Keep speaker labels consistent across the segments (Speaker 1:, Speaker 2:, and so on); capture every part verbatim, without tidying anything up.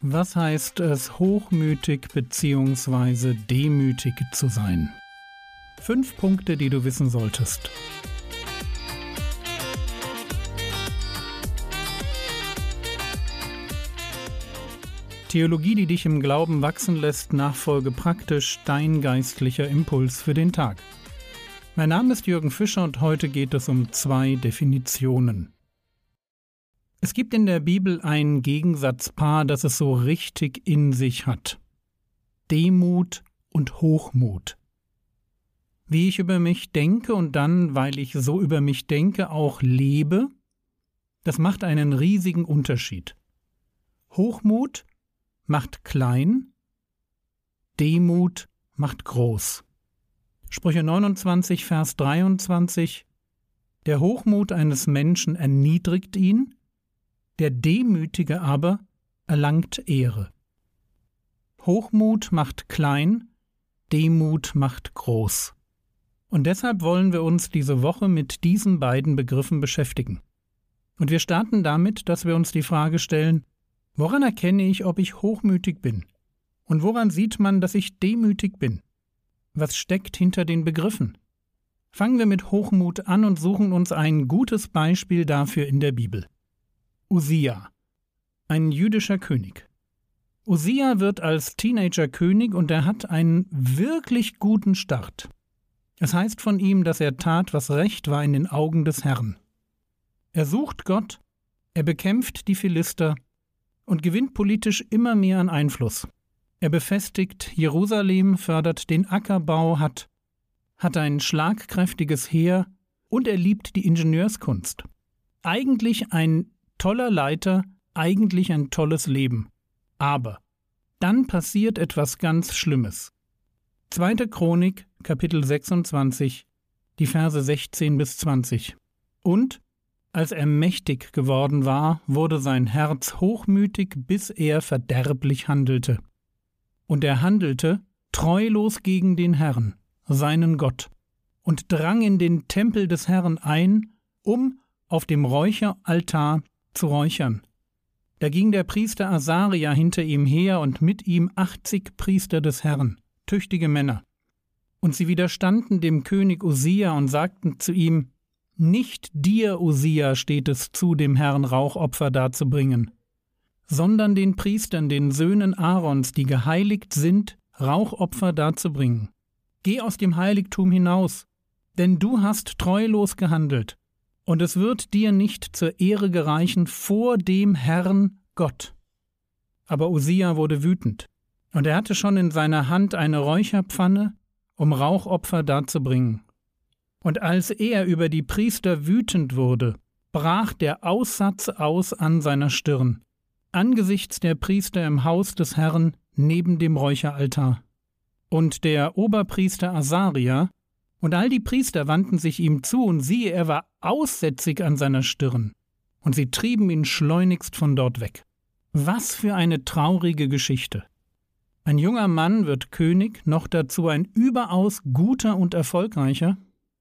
Speaker 1: Was heißt es, hochmütig bzw. demütig zu sein? Fünf Punkte, die du wissen solltest. Theologie, die dich im Glauben wachsen lässt, nachfolge praktisch, dein geistlicher Impuls für den Tag. Mein Name ist Jürgen Fischer und heute geht es um zwei Definitionen. Es gibt in der Bibel ein Gegensatzpaar, das es so richtig in sich hat. Demut und Hochmut. Wie ich über mich denke und dann, weil ich so über mich denke, auch lebe, das macht einen riesigen Unterschied. Hochmut macht klein, Demut macht groß. Sprüche neunundzwanzig, Vers dreiundzwanzig: Der Hochmut eines Menschen erniedrigt ihn, der Demütige aber erlangt Ehre. Hochmut macht klein, Demut macht groß. Und deshalb wollen wir uns diese Woche mit diesen beiden Begriffen beschäftigen. Und wir starten damit, dass wir uns die Frage stellen: Woran erkenne ich, ob ich hochmütig bin? Und woran sieht man, dass ich demütig bin? Was steckt hinter den Begriffen? Fangen wir mit Hochmut an und suchen uns ein gutes Beispiel dafür in der Bibel. Usia, ein jüdischer König. Usia wird als Teenager König und er hat einen wirklich guten Start. Es heißt von ihm, dass er tat, was recht war in den Augen des Herrn. Er sucht Gott, er bekämpft die Philister und gewinnt politisch immer mehr an Einfluss. Er befestigt Jerusalem, fördert den Ackerbau, hat, hat ein schlagkräftiges Heer und er liebt die Ingenieurskunst. Eigentlich ein toller Leiter, eigentlich ein tolles Leben. Aber dann passiert etwas ganz Schlimmes. Zweite Chronik, Kapitel sechsundzwanzig, die Verse sechzehn bis zwanzig. Und als er mächtig geworden war, wurde sein Herz hochmütig, bis er verderblich handelte. Und er handelte treulos gegen den Herrn, seinen Gott, und drang in den Tempel des Herrn ein, um auf dem Räucheraltar zu räuchern. Da ging der Priester Asaria hinter ihm her und mit ihm achtzig Priester des Herrn, tüchtige Männer. Und sie widerstanden dem König Usia und sagten zu ihm: Nicht dir, Usia, steht es zu, dem Herrn Rauchopfer darzubringen, sondern den Priestern, den Söhnen Aarons, die geheiligt sind, Rauchopfer darzubringen. Geh aus dem Heiligtum hinaus, denn du hast treulos gehandelt, und es wird dir nicht zur Ehre gereichen vor dem Herrn Gott. Aber Usia wurde wütend, und er hatte schon in seiner Hand eine Räucherpfanne, um Rauchopfer darzubringen. Und als er über die Priester wütend wurde, brach der Aussatz aus an seiner Stirn, angesichts der Priester im Haus des Herrn neben dem Räucheraltar. Und der Oberpriester Asaria und all die Priester wandten sich ihm zu, und siehe, er war aussätzig an seiner Stirn, und sie trieben ihn schleunigst von dort weg. Was für eine traurige Geschichte! Ein junger Mann wird König, noch dazu ein überaus guter und erfolgreicher,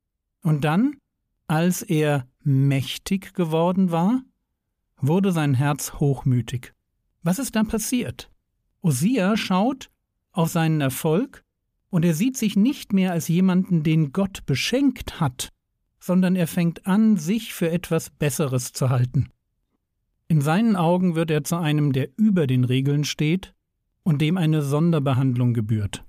Speaker 1: und dann, als er mächtig geworden war, wurde sein Herz hochmütig. Was ist da passiert? Usia schaut auf seinen Erfolg und er sieht sich nicht mehr als jemanden, den Gott beschenkt hat, sondern er fängt an, sich für etwas Besseres zu halten. In seinen Augen wird er zu einem, der über den Regeln steht und dem eine Sonderbehandlung gebührt.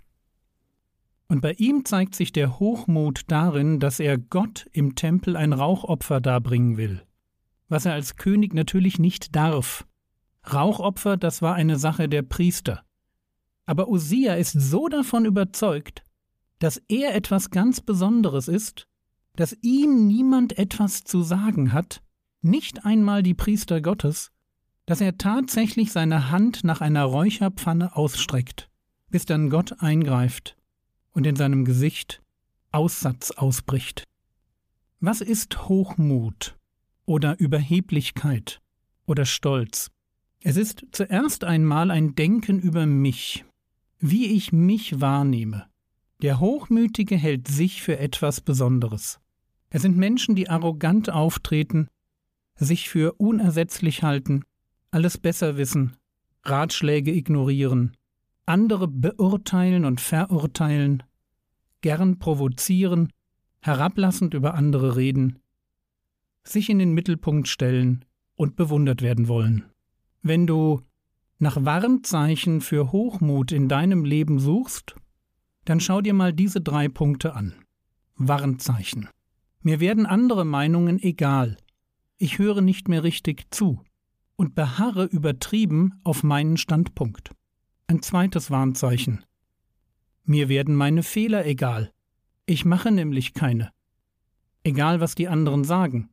Speaker 1: Und bei ihm zeigt sich der Hochmut darin, dass er Gott im Tempel ein Rauchopfer darbringen will, was er als König natürlich nicht darf. Rauchopfer, das war eine Sache der Priester. Aber Usia ist so davon überzeugt, dass er etwas ganz Besonderes ist, dass ihm niemand etwas zu sagen hat, nicht einmal die Priester Gottes, dass er tatsächlich seine Hand nach einer Räucherpfanne ausstreckt, bis dann Gott eingreift und in seinem Gesicht Aussatz ausbricht. Was ist Hochmut oder Überheblichkeit oder Stolz? Es ist zuerst einmal ein Denken über mich, wie ich mich wahrnehme. Der Hochmütige hält sich für etwas Besonderes. Es sind Menschen, die arrogant auftreten, sich für unersetzlich halten, alles besser wissen, Ratschläge ignorieren, andere beurteilen und verurteilen, gern provozieren, herablassend über andere reden, sich in den Mittelpunkt stellen und bewundert werden wollen. Wenn du nach Warnzeichen für Hochmut in deinem Leben suchst, dann schau dir mal diese drei Punkte an. Warnzeichen. Mir werden andere Meinungen egal. Ich höre nicht mehr richtig zu und beharre übertrieben auf meinen Standpunkt. Ein zweites Warnzeichen. Mir werden meine Fehler egal. Ich mache nämlich keine. Egal, was die anderen sagen.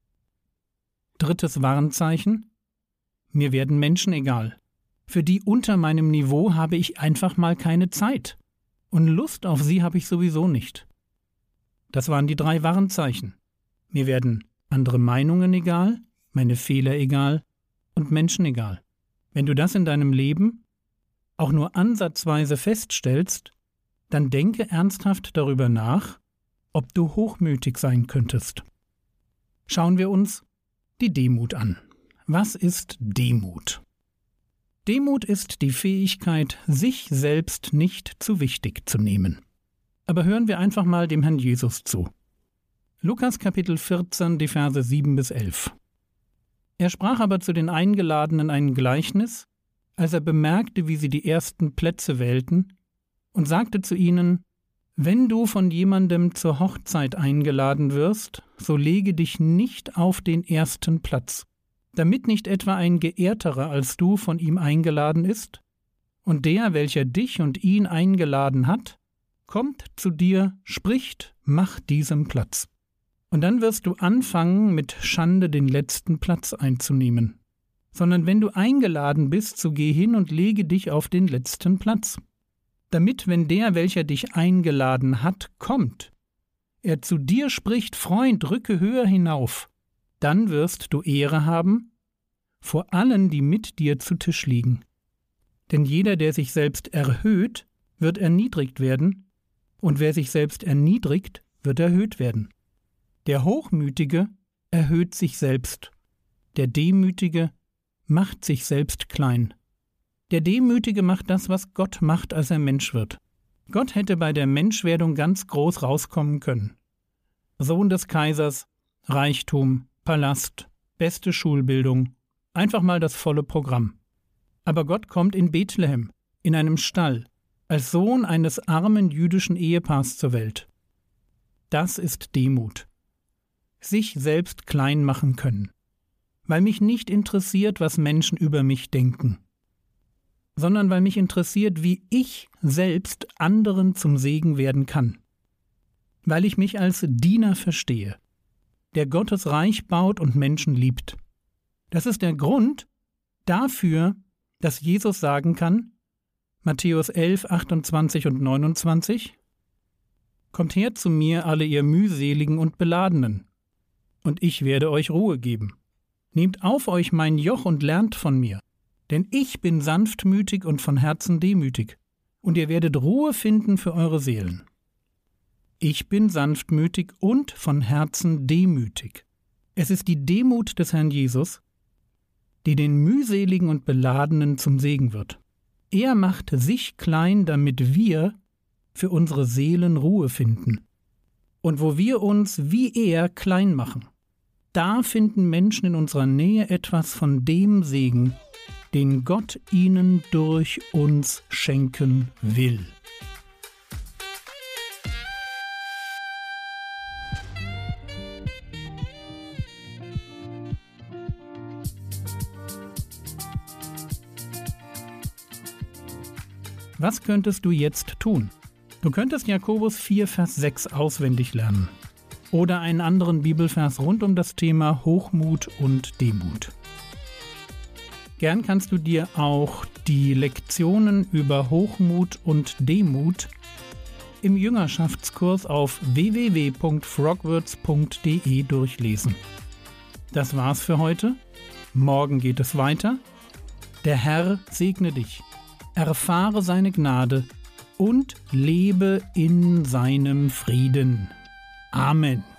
Speaker 1: Drittes Warnzeichen. Mir werden Menschen egal. Für die unter meinem Niveau habe ich einfach mal keine Zeit. Und Lust auf sie habe ich sowieso nicht. Das waren die drei Warnzeichen. Mir werden andere Meinungen egal, meine Fehler egal und Menschen egal. Wenn du das in deinem Leben auch nur ansatzweise feststellst, dann denke ernsthaft darüber nach, ob du hochmütig sein könntest. Schauen wir uns die Demut an. Was ist Demut? Demut ist die Fähigkeit, sich selbst nicht zu wichtig zu nehmen. Aber hören wir einfach mal dem Herrn Jesus zu. Lukas Kapitel vierzehn, die Verse sieben bis elf. Er sprach aber zu den Eingeladenen ein Gleichnis, als er bemerkte, wie sie die ersten Plätze wählten, und sagte zu ihnen: Wenn du von jemandem zur Hochzeit eingeladen wirst, so lege dich nicht auf den ersten Platz, damit nicht etwa ein Geehrterer als du von ihm eingeladen ist, und der, welcher dich und ihn eingeladen hat, kommt zu dir, spricht, mach diesem Platz. Und dann wirst du anfangen, mit Schande den letzten Platz einzunehmen. Sondern wenn du eingeladen bist, so geh hin und lege dich auf den letzten Platz. Damit, wenn der, welcher dich eingeladen hat, kommt, er zu dir spricht: Freund, rücke höher hinauf, dann wirst du Ehre haben vor allen, die mit dir zu Tisch liegen. Denn jeder, der sich selbst erhöht, wird erniedrigt werden, und wer sich selbst erniedrigt, wird erhöht werden. Der Hochmütige erhöht sich selbst, der Demütige macht sich selbst klein. Der Demütige macht das, was Gott macht, als er Mensch wird. Gott hätte bei der Menschwerdung ganz groß rauskommen können. Sohn des Kaisers, Reichtum, Palast, beste Schulbildung, einfach mal das volle Programm. Aber Gott kommt in Bethlehem, in einem Stall, als Sohn eines armen jüdischen Ehepaars zur Welt. Das ist Demut. Sich selbst klein machen können. Weil mich nicht interessiert, was Menschen über mich denken, sondern weil mich interessiert, wie ich selbst anderen zum Segen werden kann. Weil ich mich als Diener verstehe, der Gottes Reich baut und Menschen liebt. Das ist der Grund dafür, dass Jesus sagen kann, Matthäus elf, achtundzwanzig und neunundzwanzig, Kommt her zu mir, alle ihr mühseligen und Beladenen, und ich werde euch Ruhe geben. Nehmt auf euch mein Joch und lernt von mir, denn ich bin sanftmütig und von Herzen demütig, und ihr werdet Ruhe finden für eure Seelen. Ich bin sanftmütig und von Herzen demütig. Es ist die Demut des Herrn Jesus, die den mühseligen und Beladenen zum Segen wird. Er macht sich klein, damit wir für unsere Seelen Ruhe finden. Und wo wir uns wie er klein machen, da finden Menschen in unserer Nähe etwas von dem Segen, den Gott ihnen durch uns schenken will. Was könntest du jetzt tun? Du könntest Jakobus vier, Vers sechs auswendig lernen oder einen anderen Bibelvers rund um das Thema Hochmut und Demut. Gern kannst du dir auch die Lektionen über Hochmut und Demut im Jüngerschaftskurs auf w w w punkt frogwords punkt d e durchlesen. Das war's für heute. Morgen geht es weiter. Der Herr segne dich. Erfahre seine Gnade und lebe in seinem Frieden. Amen.